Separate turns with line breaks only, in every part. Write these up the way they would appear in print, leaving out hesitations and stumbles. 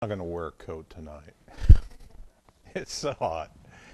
Not going to wear a coat tonight. It's so hot.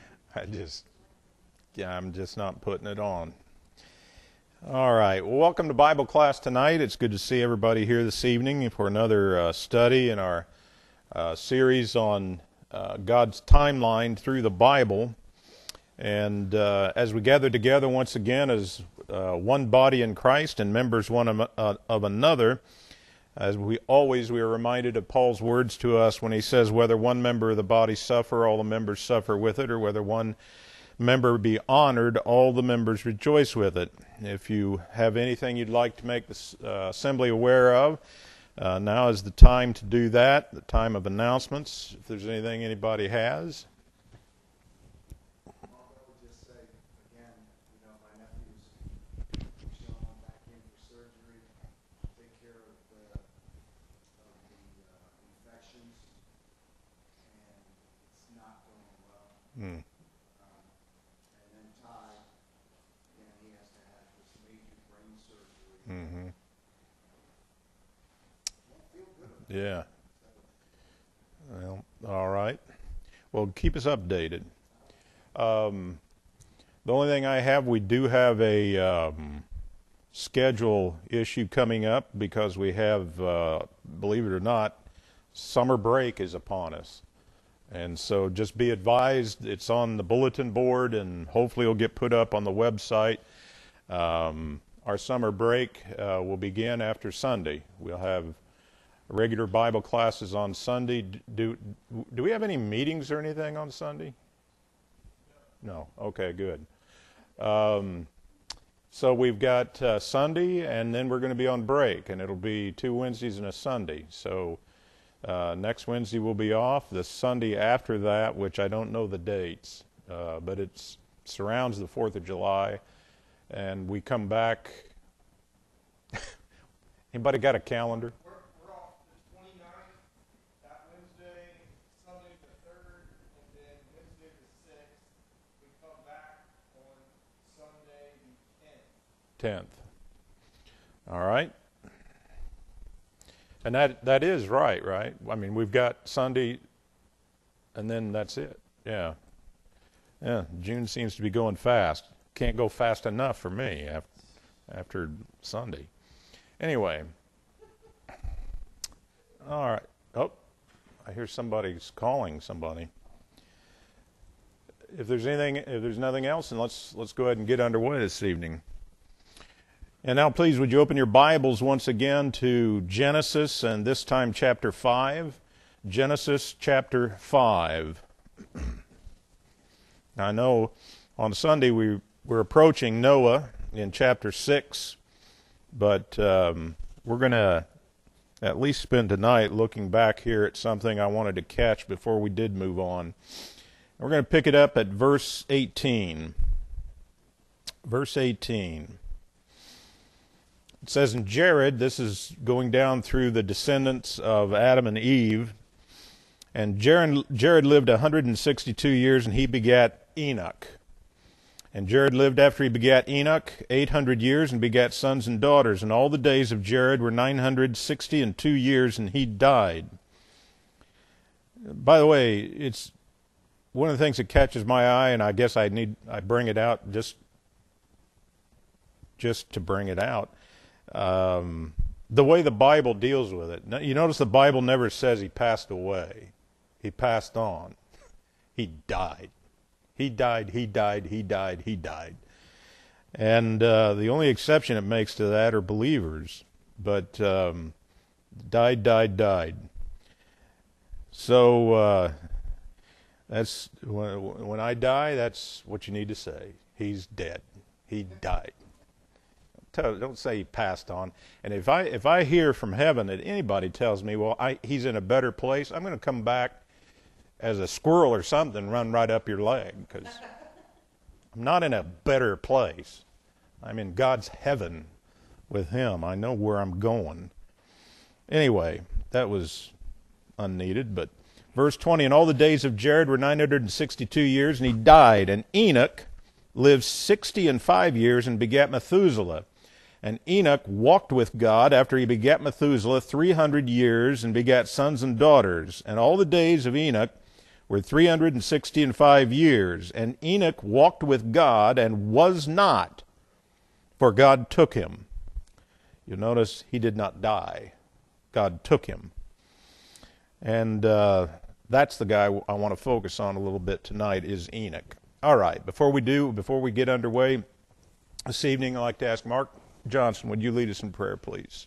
I'm just not putting it on. All right. Well, welcome to Bible class tonight. It's good to see everybody here this evening for another study in our series on God's timeline through the Bible. And as we gather together once again as one body in Christ and members one of another, as we are reminded of Paul's words to us when he says, whether one member of the body suffer, all the members suffer with it, or whether one member be honored, all the members rejoice with it. If you have anything you'd like to make the assembly aware of, now is the time to do that, the time of announcements, if there's anything anybody has.
And then Ty, again, he has to have this major brain surgery.
Yeah. Well, all right. Well, keep us updated. The only thing I have, we do have a schedule issue coming up because we have, believe it or not, summer break is upon us. And so just be advised, it's on the bulletin board and hopefully it'll get put up on the website. Our summer break will begin after Sunday. We'll have regular Bible classes on Sunday. Do we have any meetings or anything on Sunday? No. Okay, good. So we've got Sunday and then we're going to be on break, and it'll be 2 Wednesdays and a Sunday. So next Wednesday we'll be off. The Sunday after that, which I don't know the dates, but it surrounds the 4th of July, and we come back. Anybody got a calendar?
We're off the 29th, that Wednesday, Sunday the 3rd, and then Wednesday the 6th. We come back on Sunday the 10th.
10th. All right. And that is right? I mean, we've got Sunday, and then that's it. Yeah. Yeah, June seems to be going fast. Can't go fast enough for me after Sunday. Anyway. All right. Oh, I hear somebody's calling somebody. If there's nothing else, then let's go ahead and get underway this evening. And now, please, would you open your Bibles once again to Genesis, and this time chapter 5. Genesis chapter 5. Now, I know on Sunday we're approaching Noah in chapter 6, but we're going to at least spend tonight looking back here at something I wanted to catch before we did move on. And we're going to pick it up at verse 18. Verse 18. It says, in Jared, this is going down through the descendants of Adam and Eve, and Jared lived 162 years, and he begat Enoch. And Jared lived after he begat Enoch 800 years, and begat sons and daughters. And all the days of Jared were 962 years, and he died. By the way, it's one of the things that catches my eye, and I guess I bring it out just to bring it out. The way the Bible deals with it. Now, you notice the Bible never says he passed away. He passed on. He died. He died, he died, he died, he died. And the only exception it makes to that are believers. But died. So that's when I die, that's what you need to say. He's dead. He died. Don't say he passed on. And if I hear from heaven that anybody tells me, well, he's in a better place, I'm going to come back as a squirrel or something, run right up your leg, because I'm not in a better place. I'm in God's heaven with him. I know where I'm going. Anyway, that was unneeded, but verse 20, and all the days of Jared were 962 years, and he died. And Enoch lived 65 years and begat Methuselah. And Enoch walked with God after he begat Methuselah 300 years and begat sons and daughters. And all the days of Enoch were 365 years. And Enoch walked with God and was not, for God took him. You'll notice he did not die. God took him. And that's the guy I want to focus on a little bit tonight, is Enoch. All right, before we get underway this evening, I'd like to ask Mark Johnson, would you lead us in prayer, please?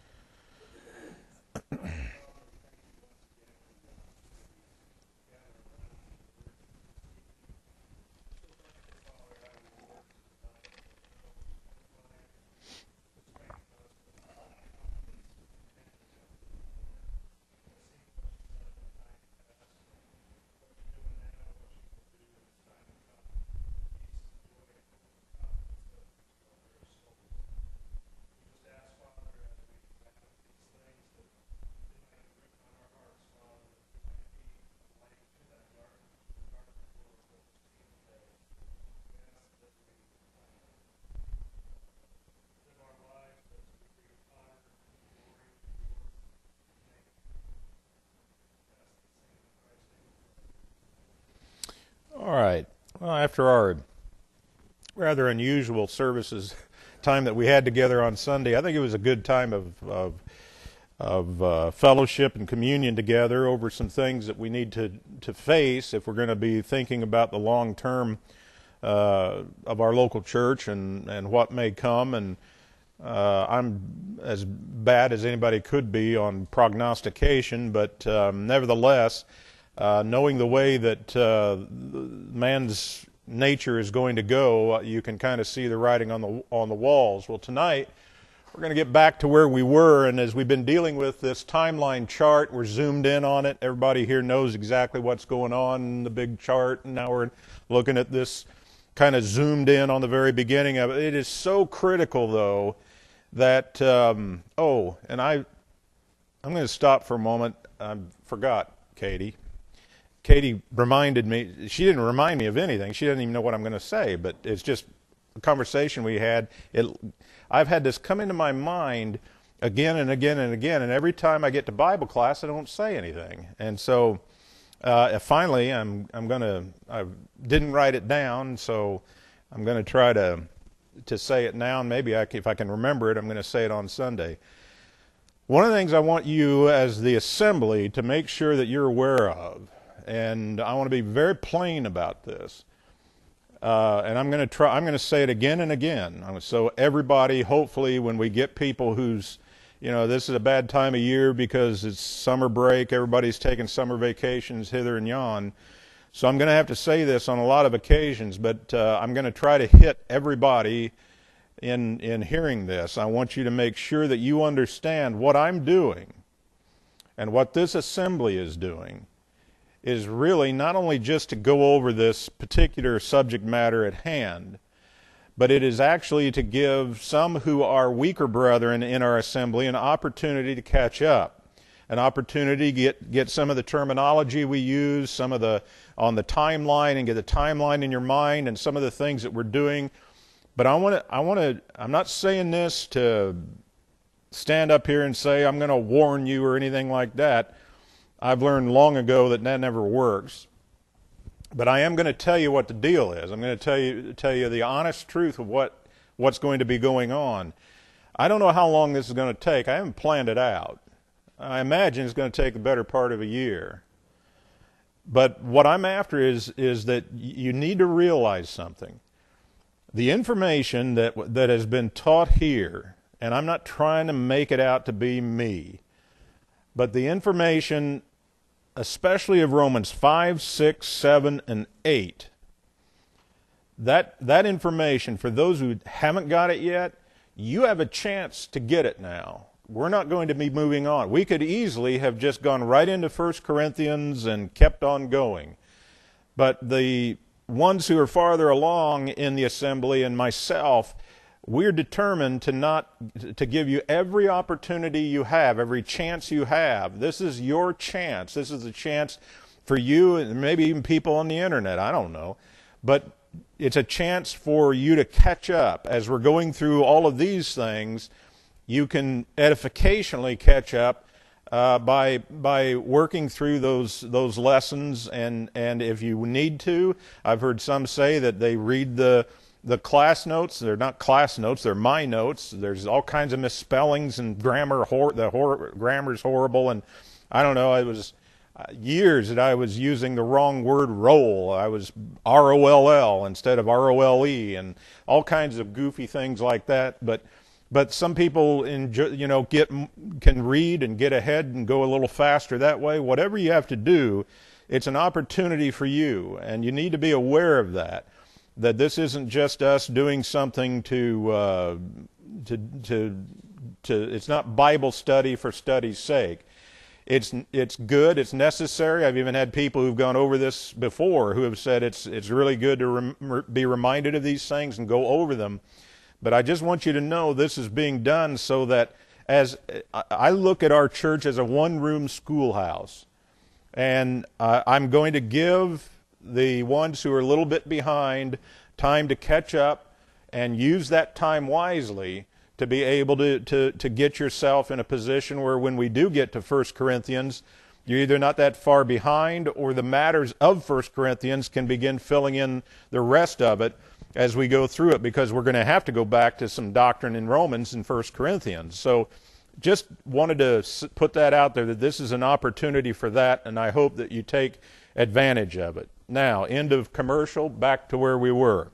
All right. Well, after our rather unusual services time that we had together on Sunday, I think it was a good time of fellowship and communion together over some things that we need to face if we're going to be thinking about the long term of our local church and what may come. And I'm as bad as anybody could be on prognostication, but nevertheless, knowing the way that man's nature is going to go, you can kind of see the writing on the walls. Well, tonight we're going to get back to where we were, and as we've been dealing with this timeline chart, we're zoomed in on it. Everybody here knows exactly what's going on in the big chart, and now we're looking at this kind of zoomed in on the very beginning of it. It is so critical, though, that and I'm going to stop for a moment. I forgot Katie. Katie reminded me. She didn't remind me of anything. She doesn't even know what I'm going to say, but it's just a conversation we had. I've had this come into my mind again and again and again, and every time I get to Bible class, I don't say anything. And so finally, I didn't write it down, so I'm going to try to say it now, and maybe if I can remember it, I'm going to say it on Sunday. One of the things I want you as the assembly to make sure that you're aware of, and I want to be very plain about this, and I'm going to say it again and again, so everybody, hopefully, when we get people who's, this is a bad time of year because it's summer break, everybody's taking summer vacations hither and yon, so I'm going to have to say this on a lot of occasions, but I'm going to try to hit everybody in hearing this. I want you to make sure that you understand what I'm doing and what this assembly is doing is really not only just to go over this particular subject matter at hand, but it is actually to give some who are weaker brethren in our assembly an opportunity to catch up, an opportunity to get some of the terminology we use, some of the on the timeline, and get the timeline in your mind, and some of the things that we're doing. But I'm not saying this to stand up here and say I'm going to warn you or anything like that. I've learned long ago that never works. But I am going to tell you what the deal is. I'm going to tell you the honest truth of what's going to be going on. I don't know how long this is going to take. I haven't planned it out. I imagine it's going to take the better part of a year. But what I'm after is that you need to realize something. The information that has been taught here, and I'm not trying to make it out to be me, but the information, especially of Romans 5, 6, 7, and 8, that information, for those who haven't got it yet, you have a chance to get it now. We're not going to be moving on. We could easily have just gone right into 1 Corinthians and kept on going. But the ones who are farther along in the assembly and myself, we're determined to give you every opportunity you have, every chance you have. This is your chance. This is a chance for you and maybe even people on the internet. I don't know. But it's a chance for you to catch up. As we're going through all of these things, you can edificationally catch up by working through those lessons, and if you need to, I've heard some say that they read the class notes. They're not class notes; they're my notes. There's all kinds of misspellings and grammar's horrible, and I don't know. It was years that I was using the wrong word roll. I was R-O-L-L instead of R-O-L-E, and all kinds of goofy things like that. But some people can read and get ahead and go a little faster that way. Whatever you have to do, it's an opportunity for you, and you need to be aware of that. That this isn't just us doing something to it's not Bible study for study's sake. It's good, it's necessary. I've even had people who've gone over this before who have said it's really good to be reminded of these things and go over them. But I just want you to know this is being done so that as I look at our church as a one-room schoolhouse, and I'm going to give the ones who are a little bit behind time to catch up and use that time wisely to be able to get yourself in a position where when we do get to 1 Corinthians, you're either not that far behind or the matters of 1 Corinthians can begin filling in the rest of it as we go through it, because we're going to have to go back to some doctrine in Romans and 1 Corinthians. So just wanted to put that out there, that this is an opportunity for that, and I hope that you take advantage of it. Now, end of commercial, back to where we were.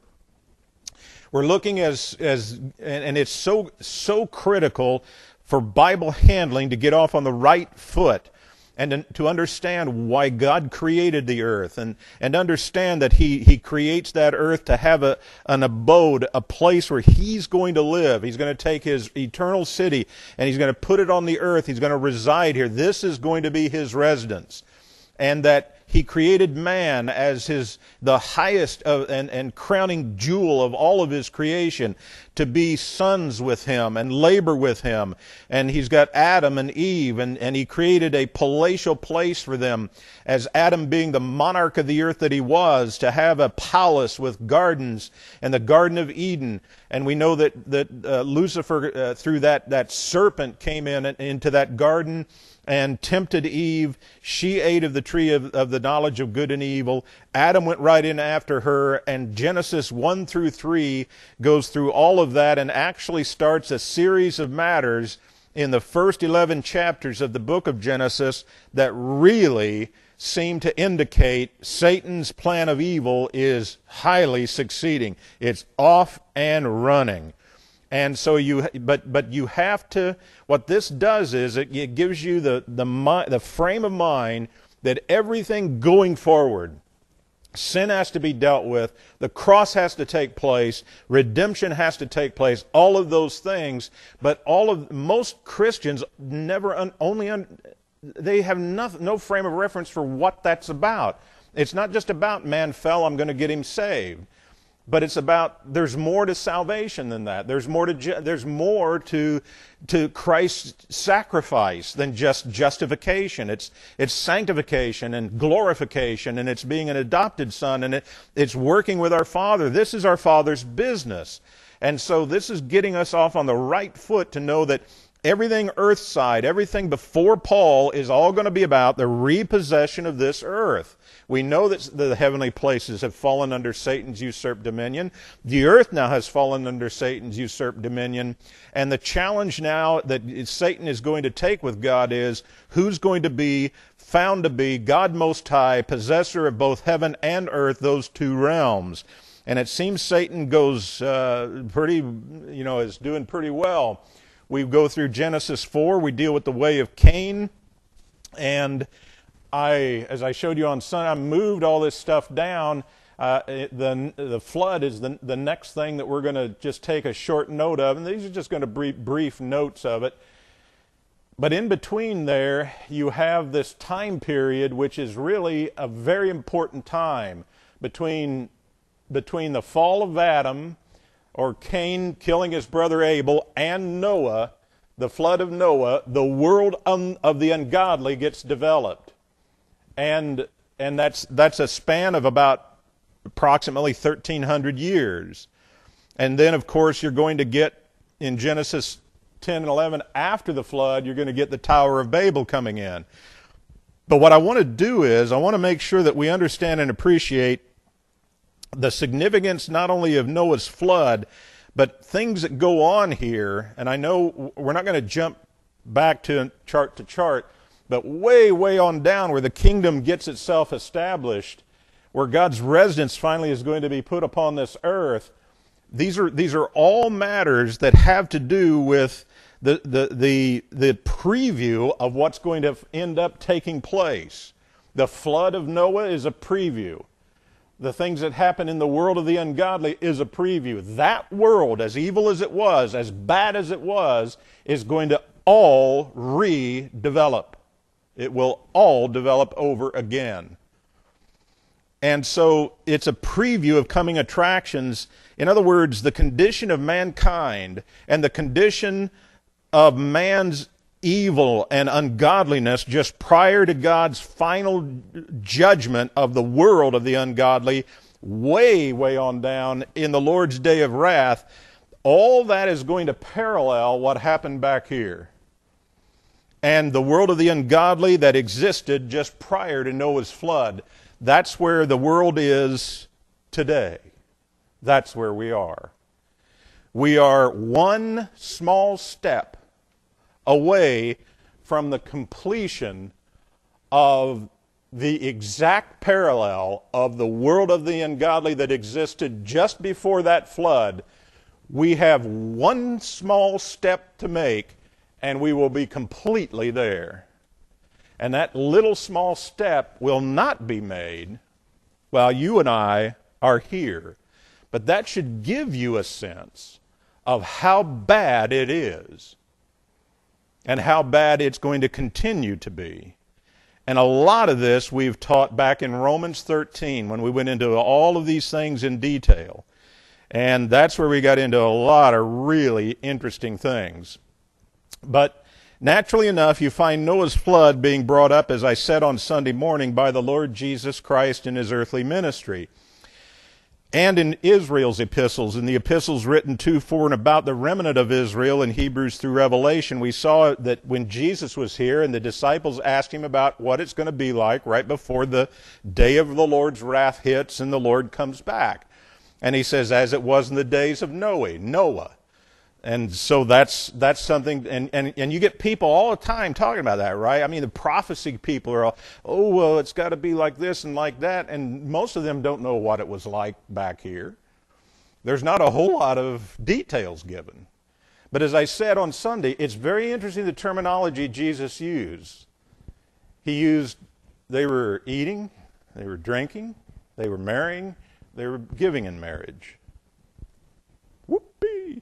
We're looking and it's so critical for Bible handling to get off on the right foot and to understand why God created the earth, and understand that He creates that earth to have an abode, a place where He's going to live. He's going to take His eternal city and He's going to put it on the earth. He's going to reside here. This is going to be His residence. And that He created man as the highest and crowning jewel of all of His creation, to be sons with Him and labor with Him. And He's got Adam and Eve, and He created a palatial place for them, as Adam being the monarch of the earth that he was, to have a palace with gardens and the Garden of Eden. And we know that Lucifer, through that serpent, came into that garden and tempted Eve. She ate of the tree of the knowledge of good and evil. Adam went right in after her, and Genesis 1 through 3 goes through all of that and actually starts a series of matters in the first 11 chapters of the book of Genesis that really seem to indicate Satan's plan of evil is highly succeeding. It's off and running. And so but you have to, what this does is it gives you the frame of mind that everything going forward, sin has to be dealt with, the cross has to take place, redemption has to take place, all of those things. But most Christians they have no frame of reference for what that's about. It's not just about man fell, I'm going to get him saved. But it's about, there's more to salvation than that. There's more to Christ's sacrifice than just justification. It's sanctification and glorification, and it's being an adopted son, and it's working with our Father. This is our Father's business. And so this is getting us off on the right foot to know that everything earthside, everything before Paul is all going to be about the repossession of this earth. We know that the heavenly places have fallen under Satan's usurped dominion. The earth now has fallen under Satan's usurped dominion. And the challenge now that Satan is going to take with God is, who's going to be found to be God Most High, possessor of both heaven and earth, those two realms. And it seems Satan is doing pretty well. We go through Genesis 4, we deal with the way of Cain, and as I showed you on Sunday, I moved all this stuff down. The flood is the next thing that we're going to just take a short note of, and these are just going to be brief notes of it. But in between there, you have this time period, which is really a very important time between the fall of Adam, or Cain killing his brother Abel, and Noah, the flood of Noah. The world of the ungodly gets developed. And that's a span of about approximately 1,300 years. And then, of course, you're going to get, in Genesis 10 and 11, after the flood, you're going to get the Tower of Babel coming in. But what I want to do is, I want to make sure that we understand and appreciate the significance not only of Noah's flood, but things that go on here. And I know we're not going to jump back to chart, but way, way on down where the kingdom gets itself established, where God's residence finally is going to be put upon this earth. These are all matters that have to do with the preview of what's going to end up taking place. The flood of Noah is a preview. The things that happen in the world of the ungodly is a preview. That world, as evil as it was, as bad as it was, is going to all redevelop. It will all develop over again. And so it's a preview of coming attractions. In other words, the condition of mankind and the condition of man's evil and ungodliness just prior to God's final judgment of the world of the ungodly, way, way on down in the Lord's day of wrath, all that is going to parallel what happened back here. And the world of the ungodly that existed just prior to Noah's flood, that's where the world is today. That's where we are. We are one small step away from the completion of the exact parallel of the world of the ungodly that existed just before that flood. We have one small step to make, and we will be completely there. And that little small step will not be made while you and I are here. But that should give you a sense of how bad it is and how bad it's going to continue to be. And a lot of this we've taught back in Romans 13 when we went into all of these things in detail. And that's where we got into a lot of really interesting things. But naturally enough, you find Noah's flood being brought up, as I said on Sunday morning, by the Lord Jesus Christ in his earthly ministry. And in Israel's epistles, in the epistles written to, for, and about the remnant of Israel in Hebrews through Revelation, we saw that when Jesus was here and the disciples asked him about what it's going to be like right before the day of the Lord's wrath hits and the Lord comes back. And he says, as it was in the days of Noah. And so that's something, and you get people all the time talking about that, right? I mean, the prophecy people are all, oh, well, it's got to be like this and like that, and most of them don't know what it was like back here. There's not a whole lot of details given. But as I said on Sunday, it's very interesting the terminology Jesus used. He used, they were eating, they were drinking, they were marrying, they were giving in marriage. Whoopee!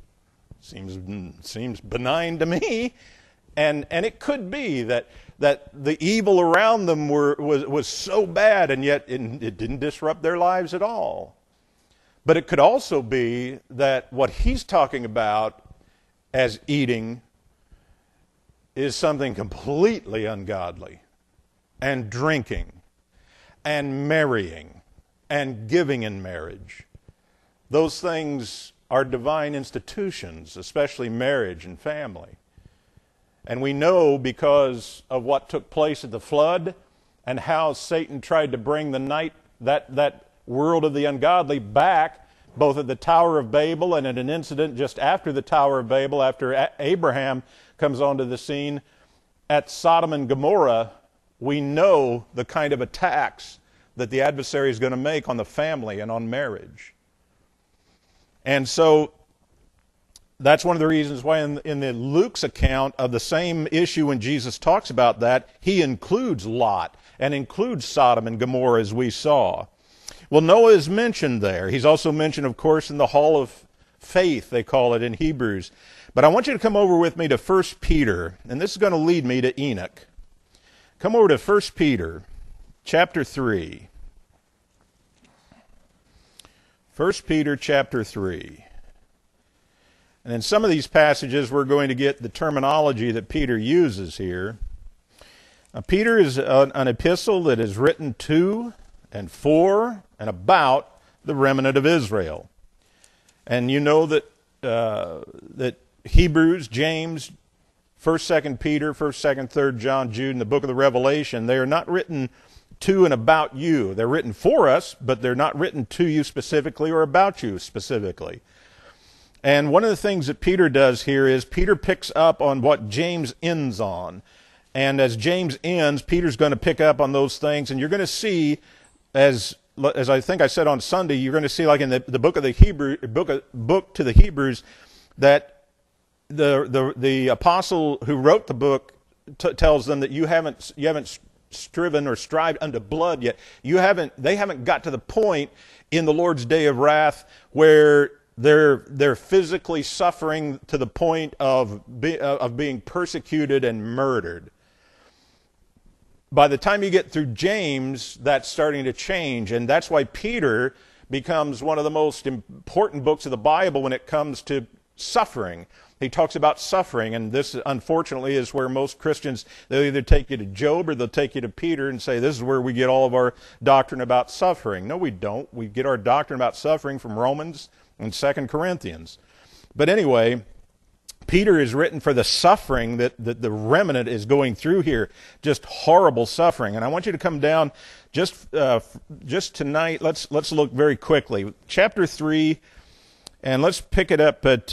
Seems benign to me, and it could be that the evil around them was so bad, and yet it didn't disrupt their lives at all. But it could also be that what he's talking about as eating is something completely ungodly, and drinking, and marrying, and giving in marriage. Those things are divine institutions, especially marriage and family. And we know because of what took place at the flood and how Satan tried to bring that world of the ungodly back, both at the Tower of Babel and at an incident just after the Tower of Babel, after Abraham comes onto the scene, at Sodom and Gomorrah. We know the kind of attacks that the adversary is going to make on the family and on marriage. And so that's one of the reasons why in the Luke's account of the same issue when Jesus talks about that, he includes Lot and includes Sodom and Gomorrah, as we saw. Well, Noah is mentioned there. He's also mentioned, of course, in the Hall of Faith, they call it in Hebrews. But I want you to come over with me to 1 Peter, and this is going to lead me to Enoch. Come over to 1 Peter chapter 3. 1 Peter chapter 3. And in some of these passages, we're going to get the terminology that Peter uses here. Peter is an epistle that is written to and for and about the remnant of Israel. And you know that that Hebrews, James, 1st, 2nd Peter, 1st, 2nd, 3rd John, Jude, and the book of the Revelation, they are not written to and about you. They're written for us, but they're not written to you specifically or about you specifically. And one of the things that Peter does here is Peter picks up on what James ends on. And as James ends, Peter's going to pick up on those things, and you're going to see, as I think I said on Sunday, you're going to see, like in the book of the book to the Hebrews, that the apostle who wrote the book tells them that you haven't striven or strived unto blood yet. They haven't got to the point in the Lord's day of wrath where they're physically suffering to the point of being persecuted and murdered. By the time you get through James, that's starting to change, and that's why Peter becomes one of the most important books of the Bible when it comes to suffering. He talks about suffering, and this, unfortunately, is where most Christians, they'll either take you to Job or they'll take you to Peter and say, this is where we get all of our doctrine about suffering. No, we don't. We get our doctrine about suffering from Romans and 2 Corinthians. But anyway, Peter is written for the suffering that the remnant is going through here, just horrible suffering. And I want you to come down just tonight. Let's look very quickly. Chapter 3, and let's pick it up at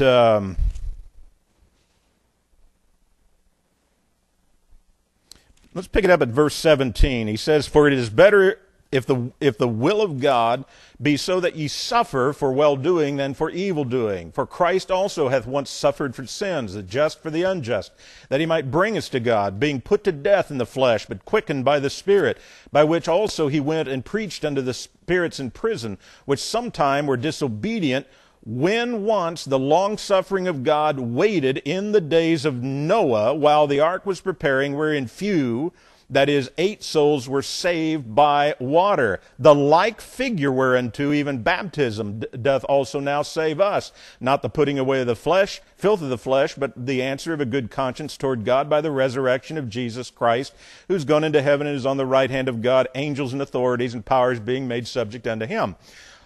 verse 17. He says, "For it is better if the will of God be so that ye suffer for well-doing than for evil-doing. For Christ also hath once suffered for sins, the just for the unjust, that he might bring us to God, being put to death in the flesh, but quickened by the Spirit, by which also he went and preached unto the spirits in prison, which sometime were disobedient, when once the long-suffering of God waited in the days of Noah, while the ark was preparing, wherein few, that is, 8 souls, were saved by water. The like figure whereunto even baptism doth also now save us, not the putting away of the flesh, filth of the flesh, but the answer of a good conscience toward God by the resurrection of Jesus Christ, who's gone into heaven and is on the right hand of God, angels and authorities and powers being made subject unto him."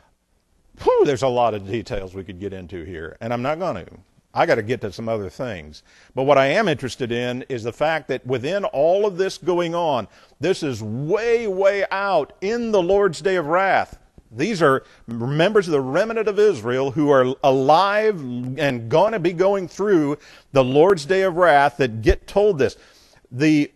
Whew, there's a lot of details we could get into here, and I'm not going to. I got to get to some other things. But what I am interested in is the fact that within all of this going on, this is way, way out in the Lord's day of wrath. These are members of the remnant of Israel who are alive and going to be going through the Lord's day of wrath that get told this. The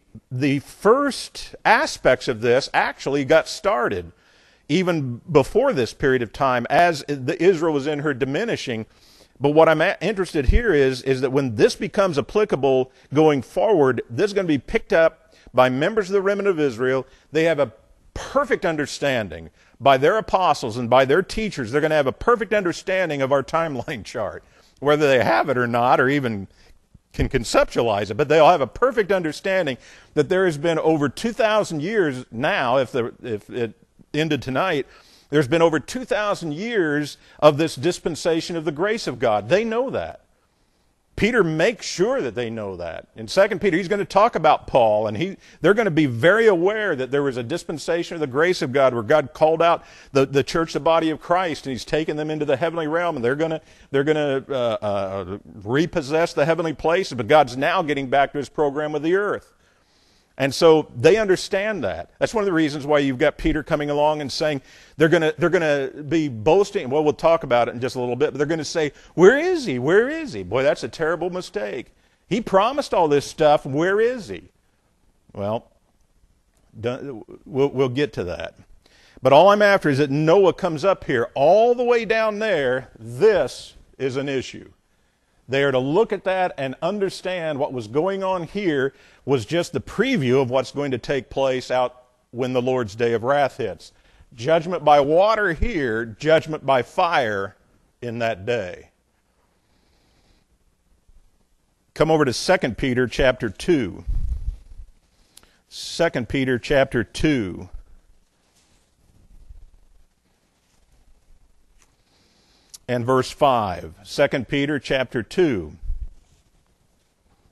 first aspects of this actually got started even before this period of time as Israel was in her diminishing. But what I'm interested here is that when this becomes applicable going forward, this is going to be picked up by members of the remnant of Israel. They have a perfect understanding by their apostles and by their teachers. They're going to have a perfect understanding of our timeline chart, whether they have it or not, or even can conceptualize it. But they'll have a perfect understanding that there has been over 2,000 years now, if it ended tonight, there's been over 2,000 years of this dispensation of the grace of God. They know that. Peter makes sure that they know that. In 2 Peter, he's going to talk about Paul, and they're going to be very aware that there was a dispensation of the grace of God where God called out the church, the body of Christ, and he's taken them into the heavenly realm, and they're going to repossess the heavenly places, but God's now getting back to his program with the earth. And so they understand that. That's one of the reasons why you've got Peter coming along and saying they're going to be boasting. Well, we'll talk about it in just a little bit, but they're going to say, "Where is he? Where is he?" Boy, that's a terrible mistake. He promised all this stuff. Where is he? Well, we'll get to that. But all I'm after is that Noah comes up here. All the way down there, this is an issue. They are to look at that and understand what was going on here was just the preview of what's going to take place out when the Lord's day of wrath hits. Judgment by water here, judgment by fire in that day. Come over to 2 Peter chapter 2. 2 Peter chapter 2. And verse 5. 2 Peter chapter 2.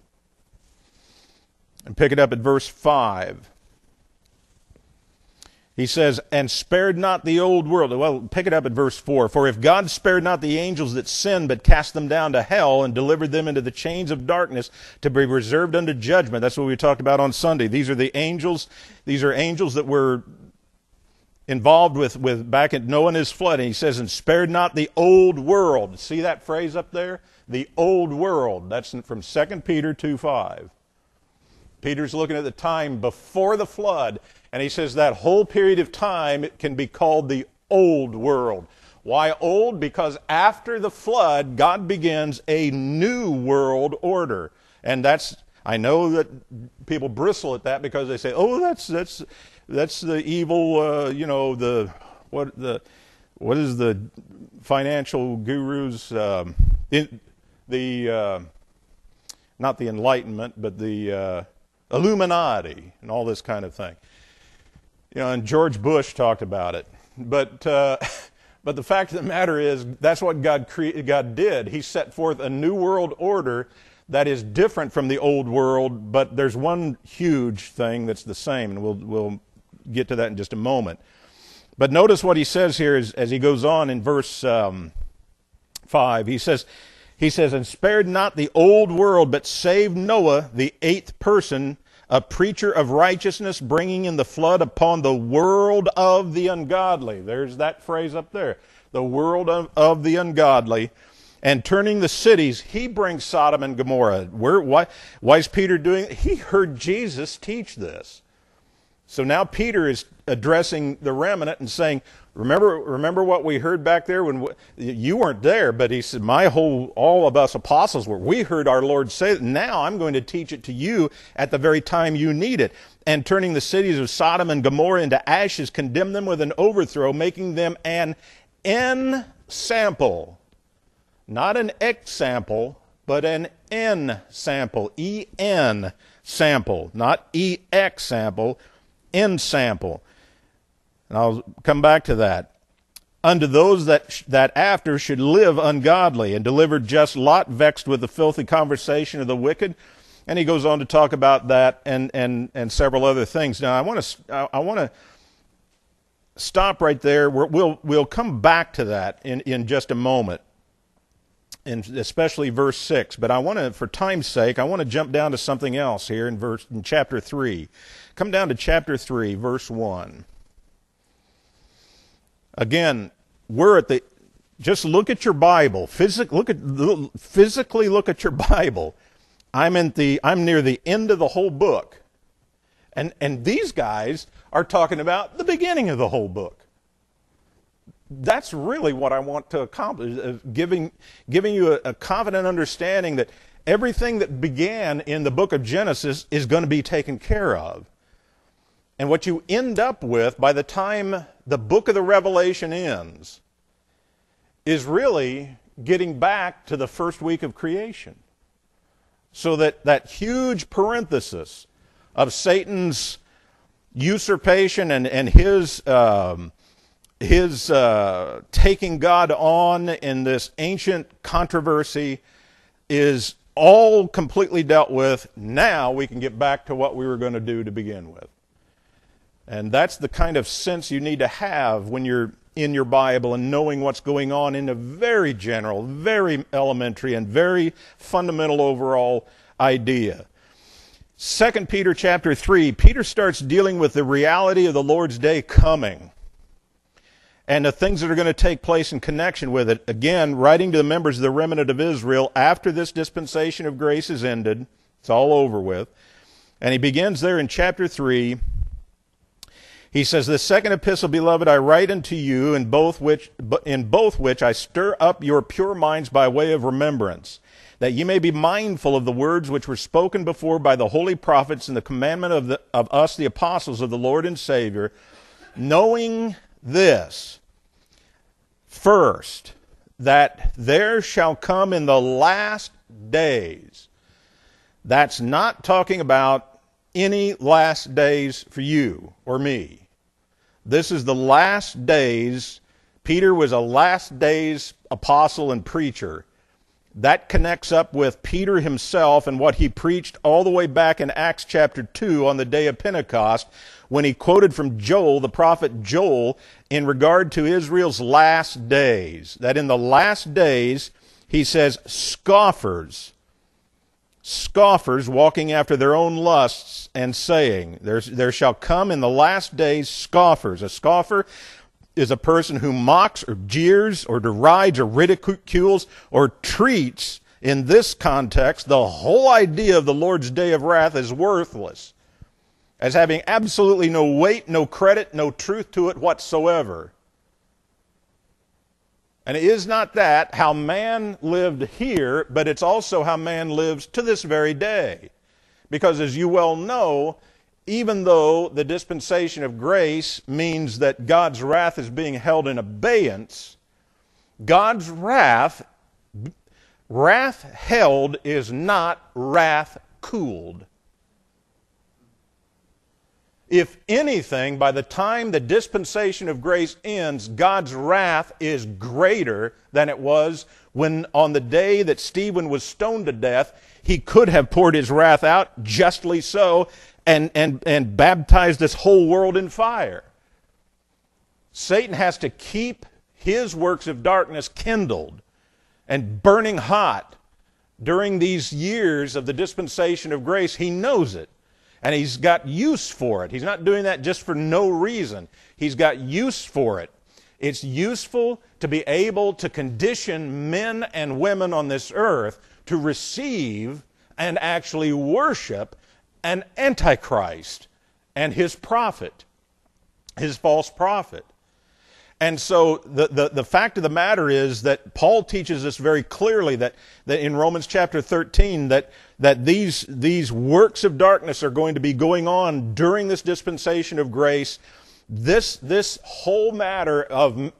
And pick it up at verse 5. He says, and spared not the old world. Well, pick it up at verse 4. For if God spared not the angels that sinned, but cast them down to hell and delivered them into the chains of darkness to be reserved unto judgment. That's what we talked about on Sunday. These are the angels. These are angels that were involved with back at Noah and his flood. And he says, and spared not the old world. See that phrase up there? The old world. That's from 2 Peter 2:5. Peter's looking at the time before the flood, and he says that whole period of time it can be called the old world. Why old? Because after the flood, God begins a new world order. And I know that people bristle at that because they say, oh, that's the evil, what is the financial gurus, not the Enlightenment, but the Illuminati and all this kind of thing. And George Bush talked about it. But the fact of the matter is, that's what God did. He set forth a new world order that is different from the old world, but there's one huge thing that's the same, and we'll get to that in just a moment. But notice what he says here as he goes on in verse 5. He says, and spared not the old world, but saved Noah, the eighth person, a preacher of righteousness, bringing in the flood upon the world of the ungodly. There's that phrase up there. The world of the ungodly. And turning the cities, he brings Sodom and Gomorrah. Why is Peter doing it? He heard Jesus teach this. So now Peter is addressing the remnant and saying, remember what we heard back there when you weren't there, but he said, all of us apostles we heard our Lord say it. Now I'm going to teach it to you at the very time you need it. And turning the cities of Sodom and Gomorrah into ashes, condemn them with an overthrow, making them an ensample. Not an example, but an ensample. E-N sample, not E-X sample, ensample. And I'll come back to that. Unto those that after should live ungodly, and delivered just Lot, vexed with the filthy conversation of the wicked. And he goes on to talk about that and several other things. Now I want to stop right there. We'll come back to that in just a moment, and especially verse 6. But for time's sake, I want to jump down to something else here in chapter 3. Come down to chapter 3, verse 1. Again, just look at your Bible. Physically look at your Bible. I'm near the end of the whole book. And these guys are talking about the beginning of the whole book. That's really what I want to accomplish, giving you a confident understanding that everything that began in the book of Genesis is going to be taken care of. And what you end up with by the time the book of the Revelation ends is really getting back to the first week of creation. So that huge parenthesis of Satan's usurpation and his taking God on in this ancient controversy is all completely dealt with. Now we can get back to what we were going to do to begin with. And that's the kind of sense you need to have when you're in your Bible and knowing what's going on in a very general, very elementary, and very fundamental overall idea. 2 Peter chapter 3, Peter starts dealing with the reality of the Lord's day coming and the things that are going to take place in connection with it. Again, writing to the members of the remnant of Israel after this dispensation of grace is ended. It's all over with. And he begins there in chapter 3. He says, "The second epistle, beloved, I write unto you, in both which I stir up your pure minds by way of remembrance, that ye may be mindful of the words which were spoken before by the holy prophets in the commandment of us, the apostles of the Lord and Savior, knowing this, first, that there shall come in the last days." That's not talking about any last days for you or me. This is the last days. Peter was a last days apostle and preacher. That connects up with Peter himself and what he preached all the way back in Acts chapter 2 on the day of Pentecost, when he quoted from Joel, the prophet Joel, in regard to Israel's last days. That in the last days, he says, scoffers walking after their own lusts and saying, there shall come in the last days scoffers. A scoffer is a person who mocks or jeers or derides or ridicules or treats, in this context, the whole idea of the Lord's day of wrath as worthless, as having absolutely no weight, no credit, no truth to it whatsoever. And it is not that how man lived here, but it's also how man lives to this very day. Because as you well know, even though the dispensation of grace means that God's wrath is being held in abeyance, God's wrath held is not wrath cooled. If anything, by the time the dispensation of grace ends, God's wrath is greater than it was when on the day that Stephen was stoned to death, he could have poured his wrath out, justly so, and baptized this whole world in fire. Satan has to keep his works of darkness kindled and burning hot during these years of the dispensation of grace. He knows it. And he's got use for it. He's not doing that just for no reason. He's got use for it. It's useful to be able to condition men and women on this earth to receive and actually worship an antichrist and his prophet, his false prophet. And so the fact of the matter is that Paul teaches us very clearly that in Romans chapter 13 that these works of darkness are going to be going on during this dispensation of grace. This whole matter of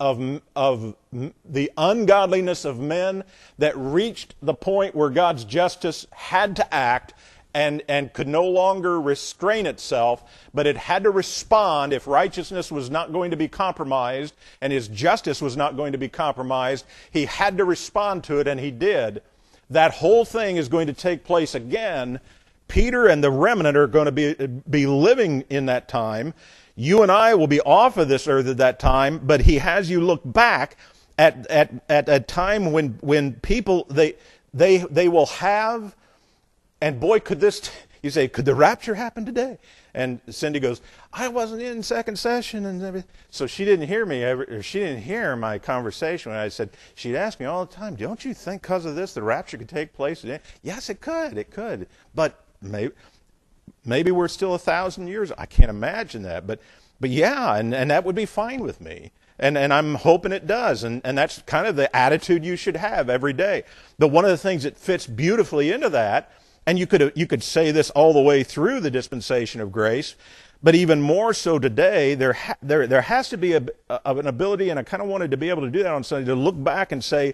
the ungodliness of men that reached the point where God's justice had to act and could no longer restrain itself, but it had to respond. If righteousness was not going to be compromised and his justice was not going to be compromised, he had to respond to it, and he did. That whole thing is going to take place again. Peter and the remnant are going to be living in that time. You and I will be off of this earth at that time, but he has you look back at a time when people, they will have. And boy, you say, could the rapture happen today? And Cindy goes, I wasn't in second session. And everything. So she didn't hear me, or she didn't hear my conversation when I said, she'd ask me all the time, don't you think because of this the rapture could take place today? Yes, it could. But maybe we're still 1,000 years. I can't imagine that. But yeah, and that would be fine with me. And I'm hoping it does. And that's kind of the attitude you should have every day. But one of the things that fits beautifully into that, and you could say this all the way through the dispensation of grace, but even more so today, there has to be an ability, and I kind of wanted to be able to do that on Sunday, to look back and say,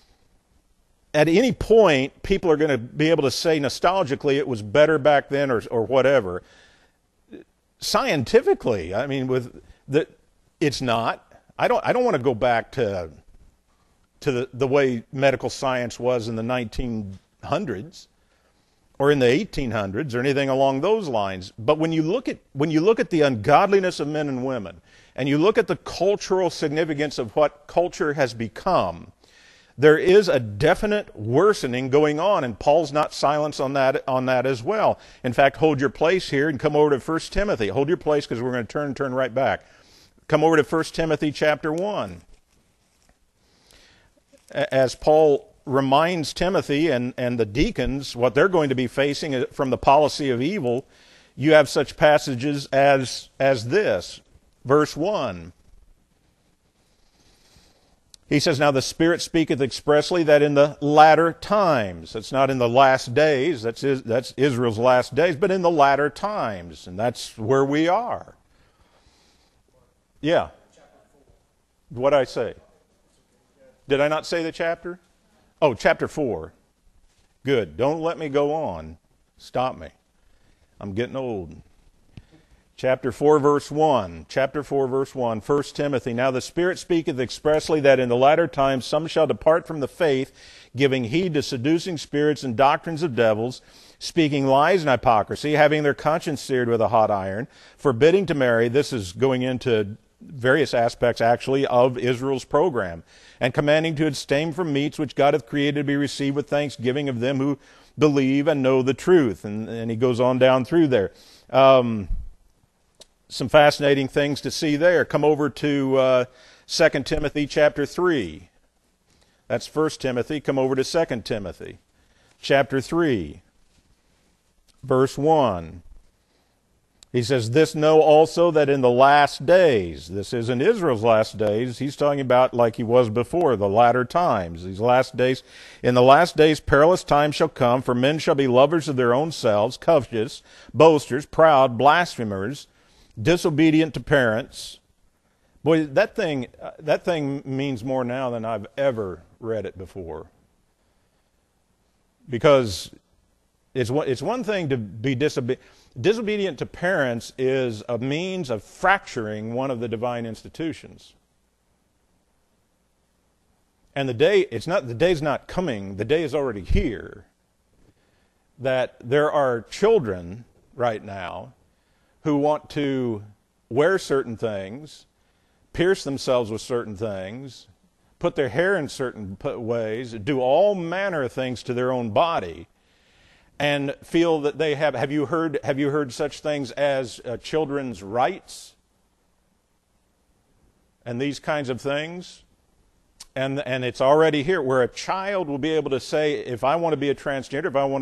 at any point, people are going to be able to say nostalgically it was better back then or whatever. Scientifically, I mean, it's not. I don't want to go back to the way medical science was in the 1900s. Or in the 1800s, or anything along those lines. But when you look at the ungodliness of men and women, and you look at the cultural significance of what culture has become, there is a definite worsening going on, and Paul's not silent on that as well. In fact, hold your place here and come over to 1 Timothy. Hold your place, because we're going to turn right back. Come over to 1 Timothy chapter 1. As Paul reminds Timothy and the deacons what they're going to be facing from the policy of evil, you have such passages as this. Verse 1. He says, now the Spirit speaketh expressly that in the latter times, that's not in the last days, that's Israel's last days, but in the latter times, and that's where we are. Yeah. What'd I say? Did I not say the chapter? Oh, chapter 4. Good. Don't let me go on. Stop me. I'm getting old. Chapter 4, verse 1. Chapter 4, verse 1. 1 Timothy. Now the Spirit speaketh expressly that in the latter times some shall depart from the faith, giving heed to seducing spirits and doctrines of devils, speaking lies and hypocrisy, having their conscience seared with a hot iron, forbidding to marry. This is going into various aspects, actually, of Israel's program, and commanding to abstain from meats which God hath created to be received with thanksgiving of them who believe and know the truth. And he goes on down through there. Some fascinating things to see there. Come over to 2 Timothy chapter 3. That's 1 Timothy. Come over to 2 Timothy chapter 3, verse 1. He says, this know also that in the last days, this isn't Israel's last days, he's talking about like he was before, the latter times, these last days. In the last days perilous times shall come, for men shall be lovers of their own selves, covetous, boasters, proud, blasphemers, disobedient to parents. Boy, that thing means more now than I've ever read it before. Because it's one thing to be disobedient. Disobedient to parents is a means of fracturing one of the divine institutions. And the day's not coming, the day is already here, that there are children right now who want to wear certain things, pierce themselves with certain things, put their hair in certain ways, do all manner of things to their own body, and feel that they have you heard such things as children's rights and these kinds of things? And it's already here, where a child will be able to say, if I want to be a transgender, if I want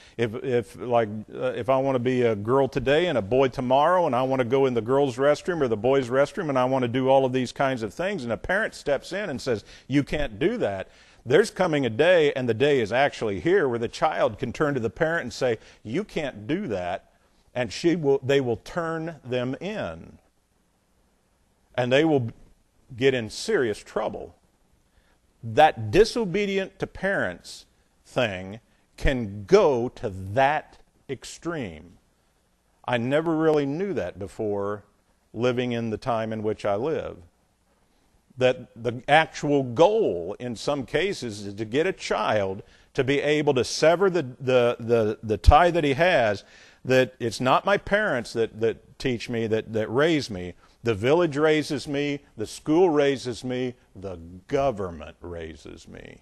to be a girl today and a boy tomorrow, and I want to go in the girls' restroom or the boys' restroom, and I want to do all of these kinds of things, and a parent steps in and says, you can't do that. There's coming a day, and the day is actually here, where the child can turn to the parent and say, you can't do that, and they will turn them in. And they will get in serious trouble. That disobedient to parents thing can go to that extreme. I never really knew that before living in the time in which I live. That the actual goal in some cases is to get a child to be able to sever the tie that he has, that it's not my parents that teach me, that raise me. The village raises me, the school raises me, the government raises me.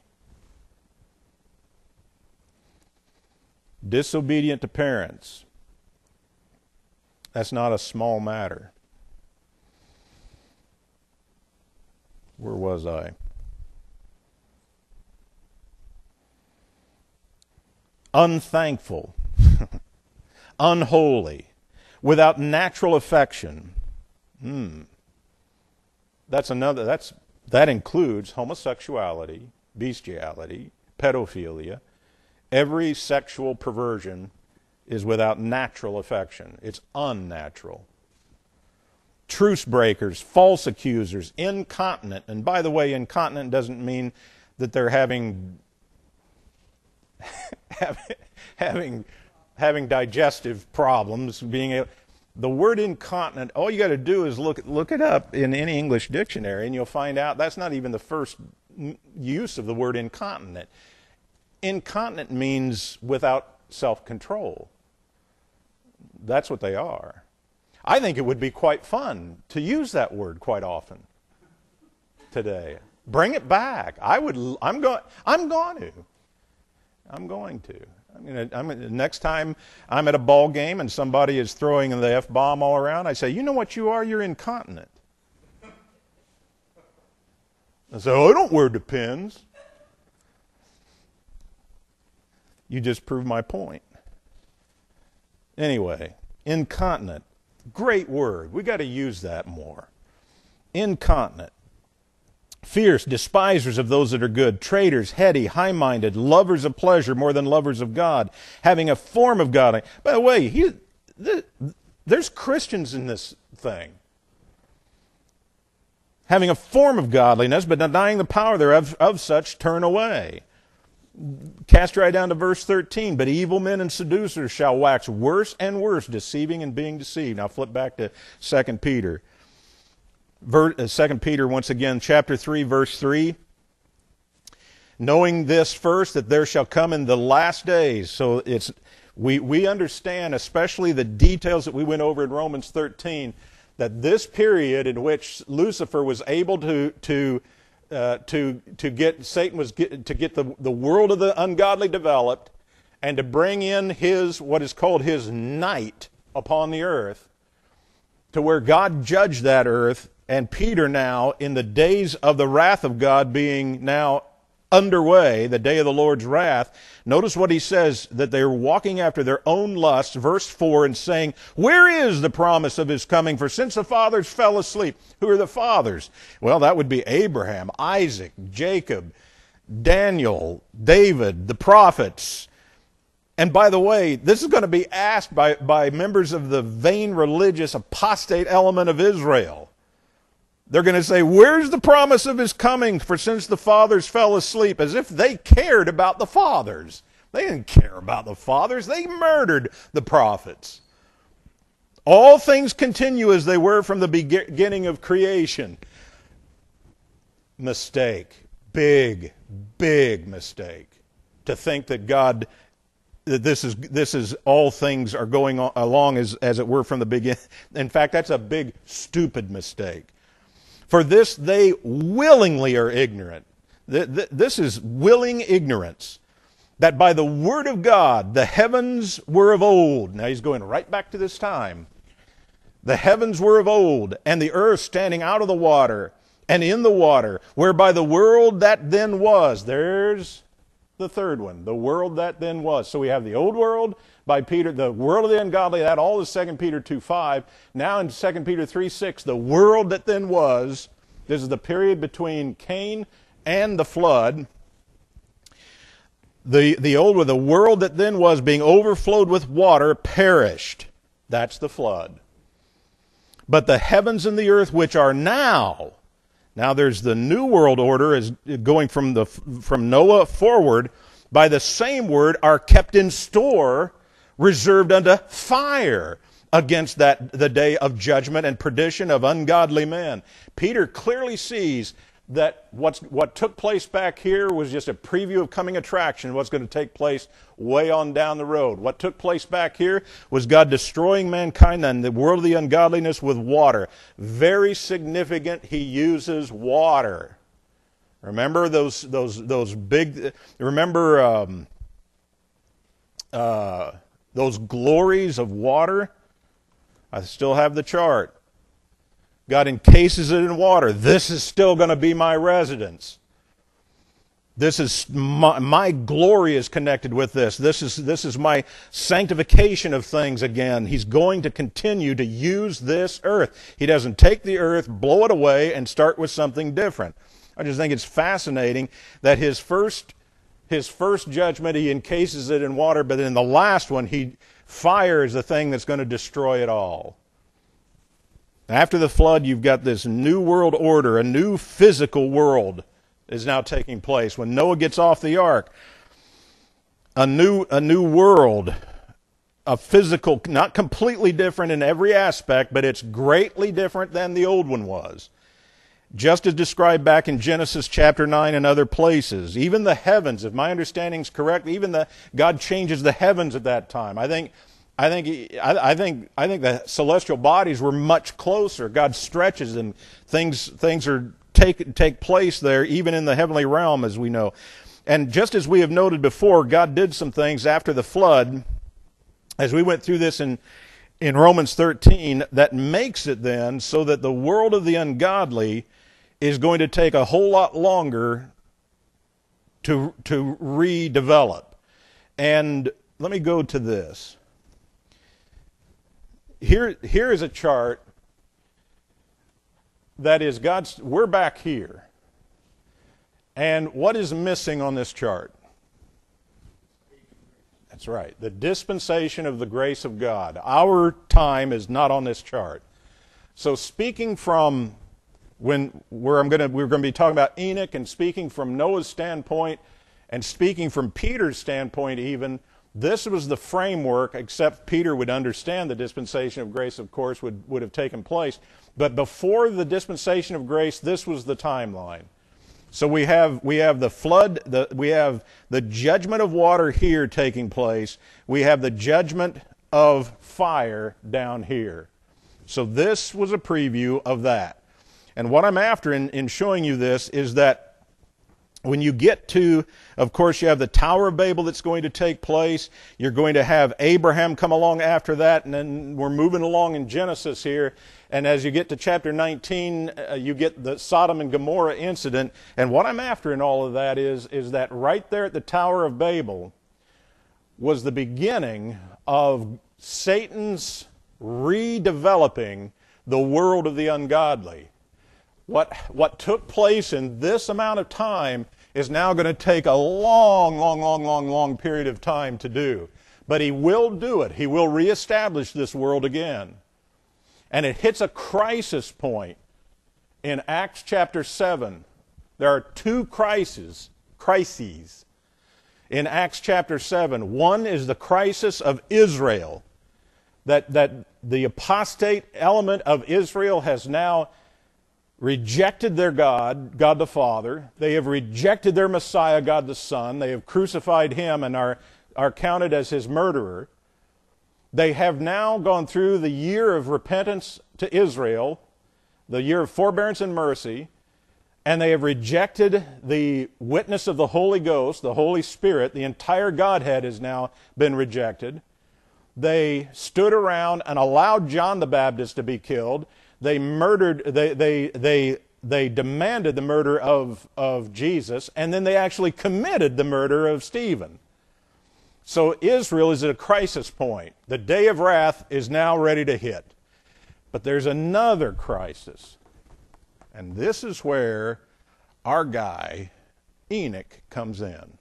Disobedient to parents. That's not a small matter. Where was I? Unthankful, unholy, without natural affection. That includes homosexuality, bestiality, pedophilia. Every sexual perversion is without natural affection. It's unnatural. Truce breakers, false accusers, incontinent. And by the way, incontinent doesn't mean that they're having digestive problems. The word incontinent, all you got to do is look it up in any English dictionary, and you'll find out that's not even the first use of the word incontinent. Incontinent means without self-control. That's what they are. I think it would be quite fun to use that word quite often today. Bring it back. I'm going to. Next time I'm at a ball game and somebody is throwing the F-bomb all around, I say, you know what you are? You're incontinent. I say, I don't wear Depends. You just proved my point. Anyway, incontinent. Great word. We got to use that more. Incontinent. Fierce, despisers of those that are good, traitors, heady, high-minded, lovers of pleasure more than lovers of God, having a form of godliness. By the way, there's Christians in this thing. Having a form of godliness, but denying the power thereof, of such turn away. Cast right down to verse 13. But evil men and seducers shall wax worse and worse, deceiving and being deceived. Now flip back to 2 Peter. 2 Peter, once again, chapter 3, verse 3. Knowing this first, that there shall come in the last days. So We understand, especially the details that we went over in Romans 13, that this period in which Lucifer was able to get Satan was to get the world of the ungodly developed, and to bring in his what is called his night upon the earth, to where God judged that earth, and Peter now, in the days of the wrath of God being now underway, the day of the Lord's wrath, notice what he says, that they're walking after their own lusts, verse 4, and saying, where is the promise of his coming? For since the fathers fell asleep. Who are the fathers? Well, that would be Abraham, Isaac, Jacob, Daniel, David, the prophets. And by the way, this is going to be asked by members of the vain religious apostate element of Israel. They're going to say, where's the promise of his coming? For since the fathers fell asleep, as if they cared about the fathers. They didn't care about the fathers. They murdered the prophets. All things continue as they were from the beginning of creation. Mistake. Big, big mistake. To think that God, that this is all things are going along as it were from the beginning. In fact, that's a big, stupid mistake. For this they willingly are ignorant. This is willing ignorance. That by the word of God the heavens were of old. Now he's going right back to this time. The heavens were of old, and the earth standing out of the water, and in the water, whereby the world that then was. There's the third one, the world that then was. So we have the old world by Peter, the world of the ungodly, that all is 2 Peter 2:5. Now in 2 Peter 3:6, the world that then was. This is the period between Cain and the flood. The old world, the world that then was, being overflowed with water, perished. That's the flood. But the heavens and the earth which are now there's the new world order is going from Noah forward, by the same word are kept in store, reserved unto fire against the day of judgment and perdition of ungodly men. Peter clearly sees that what took place back here was just a preview of coming attraction, what's going to take place way on down the road. What took place back here was God destroying mankind and the world of the ungodliness with water. Very significant, he uses water. Remember those big, those glories of water? I still have the chart. God encases it in water. This is still going to be my residence. This is my glory is connected with this. This is my sanctification of things again. He's going to continue to use this earth. He doesn't take the earth, blow it away, and start with something different. I just think it's fascinating that his first judgment, he encases it in water, but in the last one, fire is the thing that's going to destroy it all. After the flood, you've got this new world order, a new physical world is now taking place. When Noah gets off the ark, a new world, a physical, not completely different in every aspect, but it's greatly different than the old one was. Just as described back in Genesis chapter 9 and other places. Even the heavens, if my understanding is correct, God changes the heavens at that time. I think the celestial bodies were much closer. God stretches them. Things take place there, even in the heavenly realm, as we know. And just as we have noted before, God did some things after the flood, as we went through this in Romans 13, that makes it then so that the world of the ungodly is going to take a whole lot longer to redevelop. And let me go to this. Here is a chart that is God's. We're back here. And what is missing on this chart? That's right. The dispensation of the grace of God. Our time is not on this chart. So speaking from we're going to be talking about Enoch, and speaking from Noah's standpoint, and speaking from Peter's standpoint even, this was the framework, except Peter would understand the dispensation of grace, of course, would have taken place. But before the dispensation of grace, this was the timeline. So we have the flood, we have the judgment of water here taking place. We have the judgment of fire down here. So this was a preview of that. And what I'm after in showing you this is that when you get to, of course, you have the Tower of Babel that's going to take place. You're going to have Abraham come along after that, and then we're moving along in Genesis here. And as you get to chapter 19, you get the Sodom and Gomorrah incident. And what I'm after in all of that is that right there at the Tower of Babel was the beginning of Satan's redeveloping the world of the ungodly. What took place in this amount of time is now going to take a long period of time to do. But he will do it. He will reestablish this world again. And it hits a crisis point in Acts chapter 7. There are two crises in Acts chapter 7. One is the crisis of Israel, that the apostate element of Israel has now rejected their God, God the Father. They have rejected their Messiah, God the Son. They have crucified him and are counted as his murderer. They have now gone through the year of repentance to Israel, the year of forbearance and mercy, and they have rejected the witness of the Holy Ghost, the Holy Spirit. The entire Godhead has now been rejected. They stood around and allowed John the Baptist to be killed. They murdered, they demanded the murder of Jesus, and then they actually committed the murder of Stephen. So Israel is at a crisis point. The day of wrath is now ready to hit. But there's another crisis. And this is where our guy, Enoch, comes in.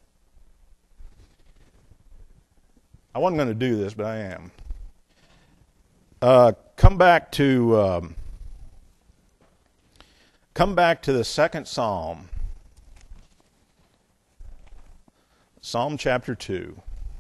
I wasn't going to do this, but I am. Come back to the second Psalm. Psalm chapter 2.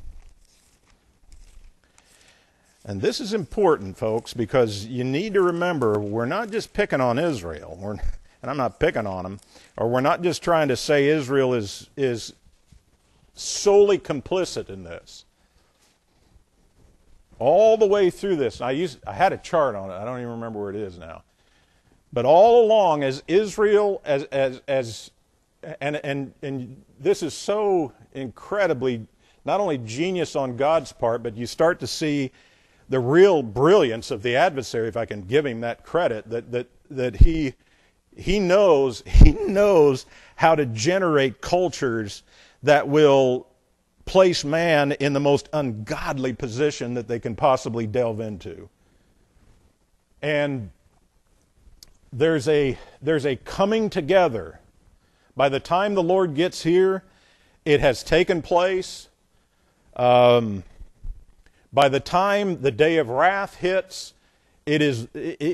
And this is important, folks, because you need to remember we're not just picking on Israel, and I'm not picking on them, or we're not just trying to say Israel is solely complicit in this. All the way through this, I had a chart on it. I don't even remember where it is now. But all along, as Israel, and this is so incredibly not only genius on God's part, but you start to see the real brilliance of the adversary, if I can give him that credit, that he knows how to generate cultures that will place man in the most ungodly position that they can possibly delve into. And there's a coming together. By the time the Lord gets here, it has taken place. By the time the day of wrath hits, it's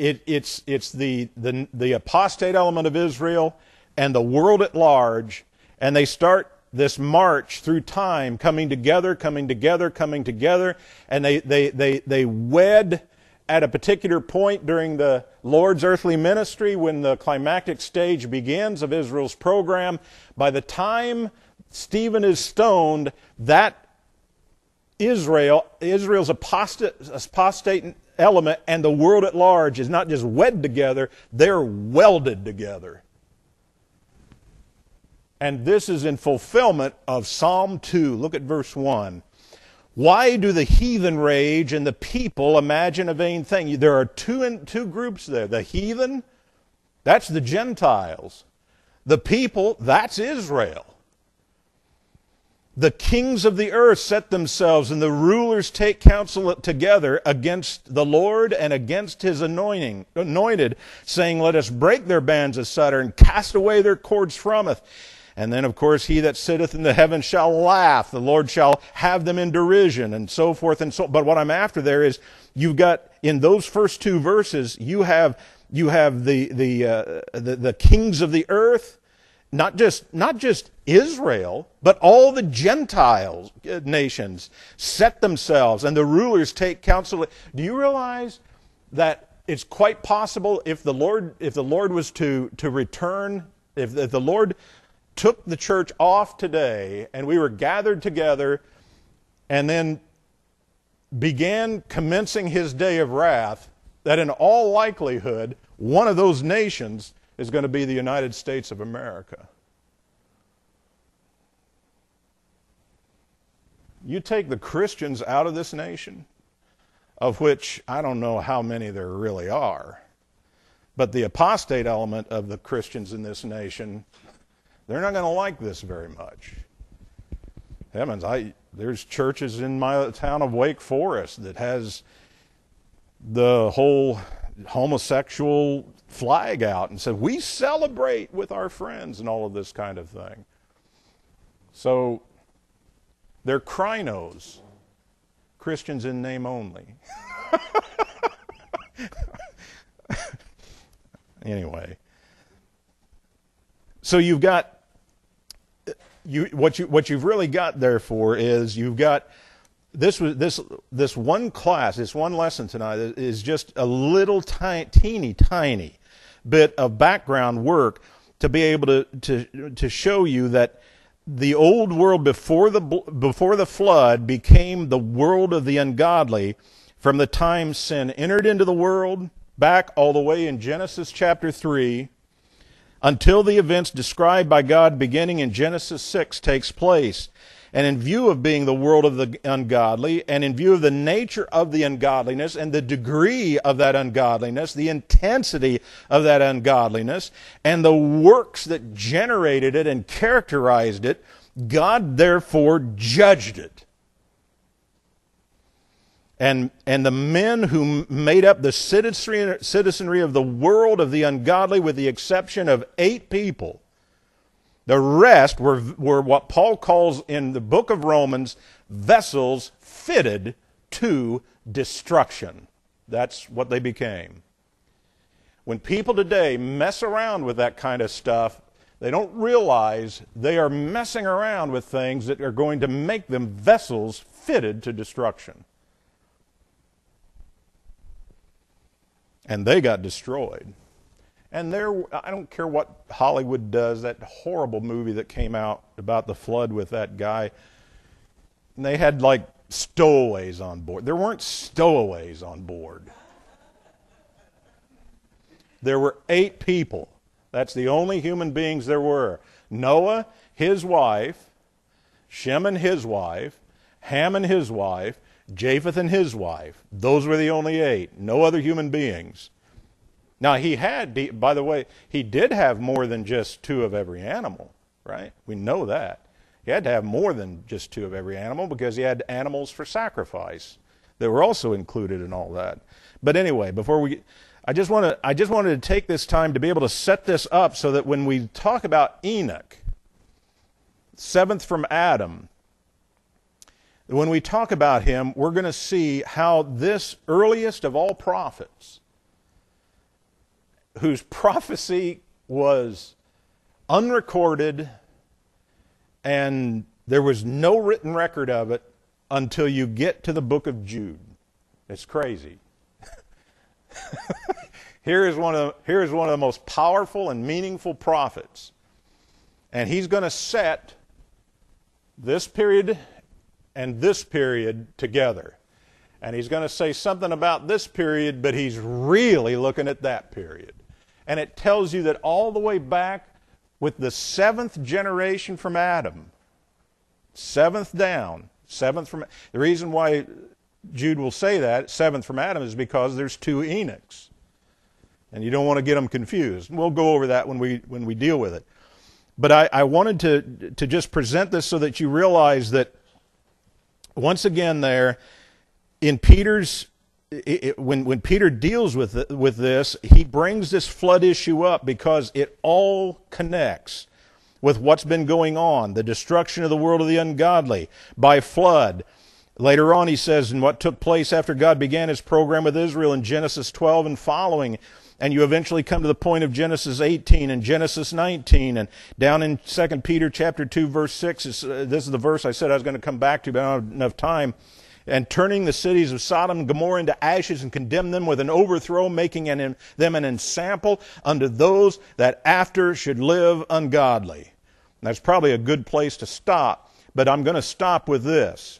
the apostate element of Israel and the world at large, and they start this march through time, coming together, and they wed at a particular point during the Lord's earthly ministry when the climactic stage begins of Israel's program. By the time Stephen is stoned, that Israel's apostate element and the world at large is not just wed together, they're welded together. And this is in fulfillment of Psalm 2. Look at verse 1. Why do the heathen rage and the people imagine a vain thing? There are two groups there. The heathen, that's the Gentiles. The people, that's Israel. The kings of the earth set themselves, and the rulers take counsel together against the Lord and against his anointed, saying, let us break their bands asunder and cast away their cords from us. And then, of course, he that sitteth in the heavens shall laugh. The Lord shall have them in derision, and so forth and so on. But what I'm after there is, you've got, in those first two verses, you have the kings of the earth, not just Israel, but all the Gentiles nations set themselves, and the rulers take counsel. Do you realize that it's quite possible if the Lord was to return, if the Lord took the church off today and we were gathered together and then began commencing his day of wrath, that in all likelihood, one of those nations is going to be the United States of America. You take the Christians out of this nation, of which I don't know how many there really are, but the apostate element of the Christians in this nation, they're not going to like this very much. Heavens, there's churches in my town of Wake Forest that has the whole homosexual flag out and said, we celebrate with our friends and all of this kind of thing. So they're crinos, Christians in name only. Anyway, so you've got what you've really got therefore is you've got this one class, this one lesson tonight is just a little teeny tiny bit of background work to be able to show you that the old world before the flood became the world of the ungodly from the time sin entered into the world back all the way in Genesis chapter 3 until the events described by God beginning in Genesis 6 takes place. And in view of being the world of the ungodly, and in view of the nature of the ungodliness and the degree of that ungodliness, the intensity of that ungodliness, and the works that generated it and characterized it, God therefore judged it. And the men who made up the citizenry of the world of the ungodly, with the exception of 8 people, the rest were what Paul calls in the book of Romans, vessels fitted to destruction. That's what they became. When people today mess around with that kind of stuff, they don't realize they are messing around with things that are going to make them vessels fitted to destruction. And they got destroyed. And I don't care what Hollywood does, that horrible movie that came out about the flood with that guy, and they had like stowaways on board. There weren't stowaways on board. There were 8 people. That's the only human beings there were. Noah, his wife, Shem and his wife, Ham and his wife, Japheth and his wife. Those were the only 8. No other human beings. Now, by the way, he did have more than just 2 of every animal, right? We know that. He had to have more than just 2 of every animal because he had animals for sacrifice that were also included in all that. But anyway, I just wanted to take this time to be able to set this up so that when we talk about Enoch, 7th from Adam, when we talk about him, we're going to see how this earliest of all prophets, whose prophecy was unrecorded and there was no written record of it until you get to the book of Jude. It's crazy. Here is one of the most powerful and meaningful prophets. And he's going to set this period and this period together. And he's going to say something about this period, but he's really looking at that period. And it tells you that all the way back with the 7th generation from Adam, 7th down, 7th from... The reason why Jude will say that, 7th from Adam, is because there's 2 Enochs. And you don't want to get them confused. We'll go over that when we deal with it. But I wanted to just present this so that you realize that once again there, in Peter's, when Peter deals with this, he brings this flood issue up because it all connects with what's been going on, the destruction of the world of the ungodly by flood. Later on he says, in what took place after God began his program with Israel in Genesis 12 and following, and you eventually come to the point of Genesis 18 and Genesis 19, and down in 2 Peter chapter 2, verse 6, this is the verse I said I was going to come back to, but I don't have enough time. And turning the cities of Sodom and Gomorrah into ashes, and condemn them with an overthrow, making them an ensample unto those that after should live ungodly. That's probably a good place to stop, but I'm going to stop with this.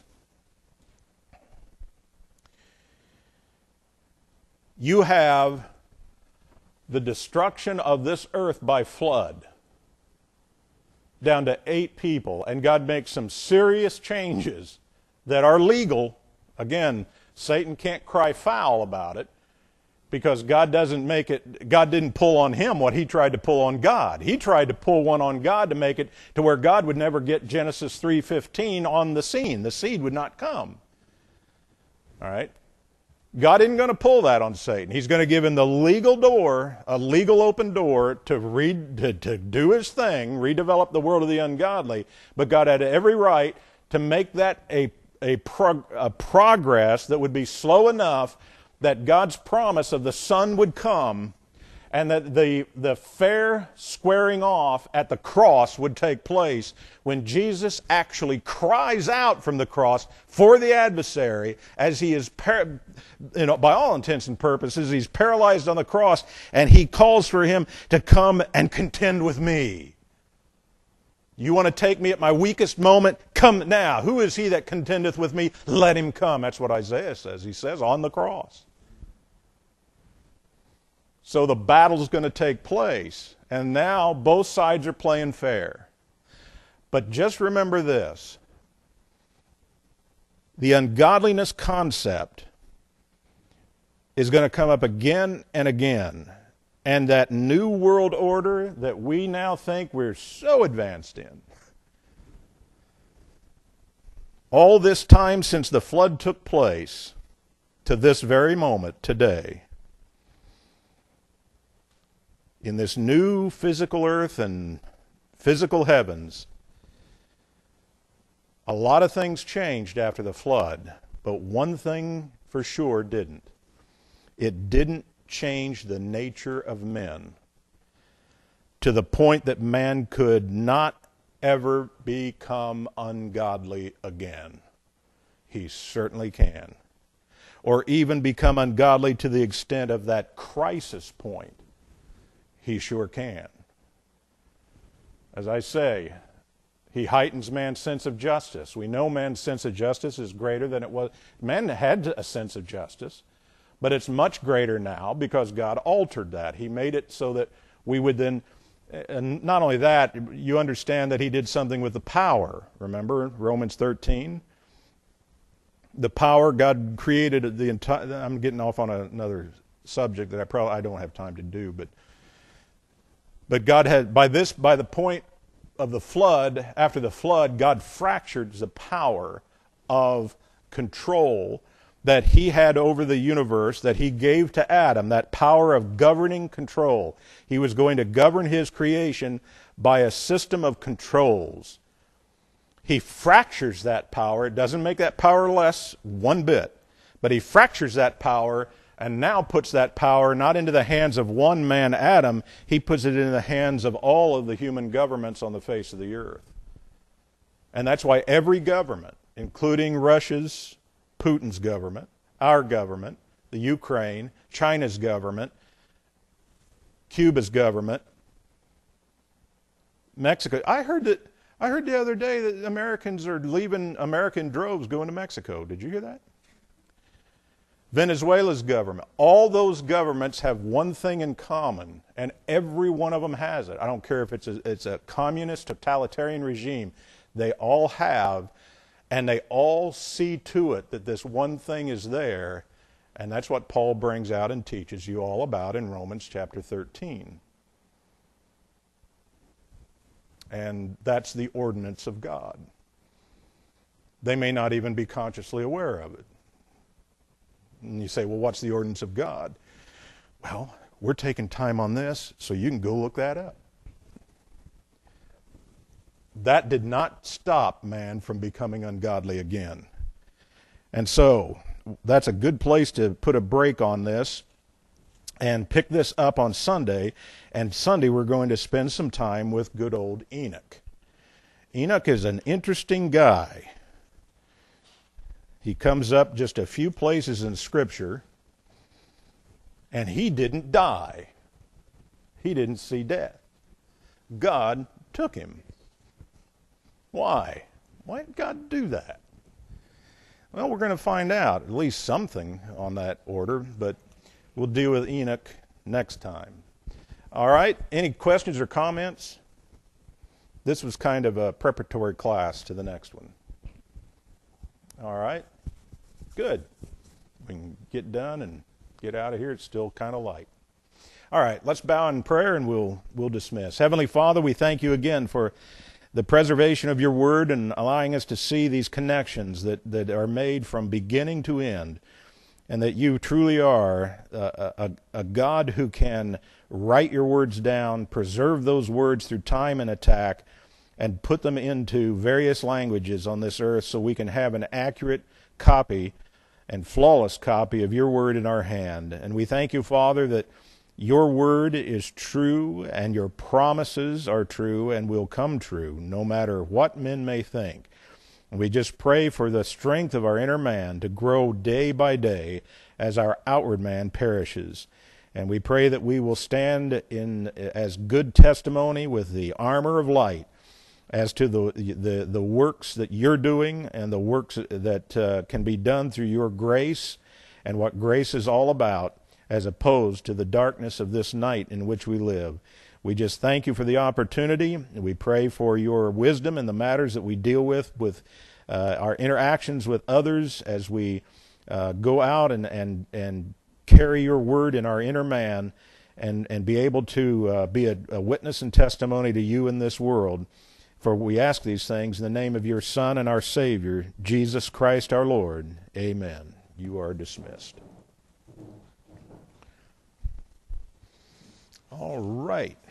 You have the destruction of this earth by flood, down to 8 people, and God makes some serious changes that are legal. Again, Satan can't cry foul about it, because God didn't pull on him what he tried to pull on God. He tried to pull one on God to make it to where God would never get Genesis 3:15 on the scene. The seed would not come. All right? God isn't going to pull that on Satan. He's going to give him the legal door, a legal open door to do his thing, redevelop the world of the ungodly. But God had every right to make that a progress that would be slow enough that God's promise of the Son would come, and that the fair squaring off at the cross would take place when Jesus actually cries out from the cross for the adversary, as he is, by all intents and purposes, he's paralyzed on the cross, and he calls for him to come and contend with me. You want to take me at my weakest moment? Come now. Who is he that contendeth with me? Let him come. That's what Isaiah says. He says on the cross. So the battle's going to take place, and now both sides are playing fair. But just remember this. The ungodliness concept is going to come up again and again. And that new world order that we now think we're so advanced in, all this time since the flood took place to this very moment, today, in this new physical earth and physical heavens, a lot of things changed after the flood, but one thing for sure didn't. It didn't change the nature of men to the point that man could not ever become ungodly again. He certainly can. Or even become ungodly to the extent of that crisis point. He sure can. As I say, he heightens man's sense of justice. We know man's sense of justice is greater than it was. Man had a sense of justice, but it's much greater now because God altered that. He made it so that we would then, and not only that, you understand that he did something with the power. Remember Romans 13? The power God created the entire, I'm getting off on another subject that I don't have time to do, but God had, by the point of the flood, after the flood, God fractured the power of control that he had over the universe, that he gave to Adam, that power of governing control. He was going to govern his creation by a system of controls. He fractures that power. It doesn't make that power less one bit, but he fractures that power and now puts that power not into the hands of one man, Adam, he puts it in the hands of all of the human governments on the face of the earth. And that's why every government, including Russia's, Putin's government, our government, the Ukraine, China's government, Cuba's government, Mexico. I heard the other day that Americans are leaving American droves going to Mexico. Did you hear that? Venezuela's government. All those governments have one thing in common, and every one of them has it. I don't care if it's a communist, totalitarian regime. They all have, and they all see to it that this one thing is there, and that's what Paul brings out and teaches you all about in Romans chapter 13. And that's the ordinance of God. They may not even be consciously aware of it. And you say, well, what's the ordinance of God? Well, we're taking time on this, so you can go look that up. That did not stop man from becoming ungodly again. And so, that's a good place to put a break on this and pick this up on Sunday. And Sunday we're going to spend some time with good old Enoch. Enoch is an interesting guy. He comes up just a few places in Scripture, and he didn't die. He didn't see death. God took him. Why? Why did God do that? Well, we're going to find out at least something on that order, but we'll deal with Enoch next time. All right, any questions or comments? This was kind of a preparatory class to the next one. All right, good. We can get done and get out of here. It's still kind of light. All right, let's bow in prayer and we'll dismiss. Heavenly Father, we thank you again for the preservation of your word and allowing us to see these connections that are made from beginning to end, and that you truly are a God who can write your words down, preserve those words through time and attack, and put them into various languages on this earth so we can have an accurate copy and flawless copy of your word in our hand. And we thank you, Father, that your word is true and your promises are true and will come true no matter what men may think. And we just pray for the strength of our inner man to grow day by day as our outward man perishes. And we pray that we will stand in as good testimony with the armor of light as to the works that you're doing and the works that can be done through your grace and what grace is all about, as opposed to the darkness of this night in which we live. We just thank you for the opportunity, and we pray for your wisdom in the matters that we deal with our interactions with others as we go out and carry your word in our inner man and be able to be a witness and testimony to you in this world. For we ask these things in the name of your Son and our Savior, Jesus Christ our Lord. Amen. You are dismissed. All right.